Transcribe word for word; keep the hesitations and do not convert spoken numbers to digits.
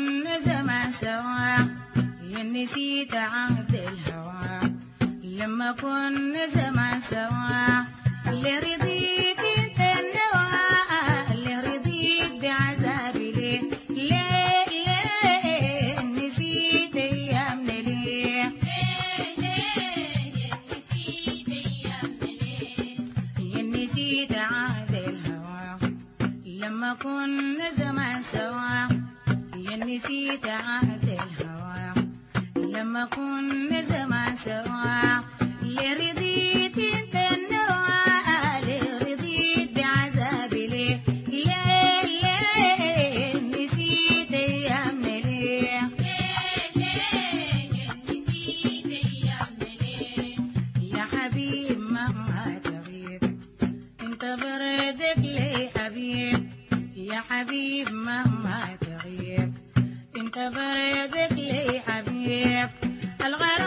كنا زمان سوا يا نسيت عهد الهوى لما كنا زمان سوا اللي رضيت انت النوى اللي رضيت بعذابي ليه ليه ليه نسيت ايامنا ليه يا نسيت عهد الهوى لما كنا زمان سوا يا نسيت عهد الهوى لما كنا زمان سوا اللي رضيت انت النوى اللي رضيت بعذابي ليه ليه ليه نسيت ايامنا ليه يا حبيب مهما تغيب انت بردك ليه حبيب يا حبيب مهما تغيب انت بردك ليه حبيب الغرام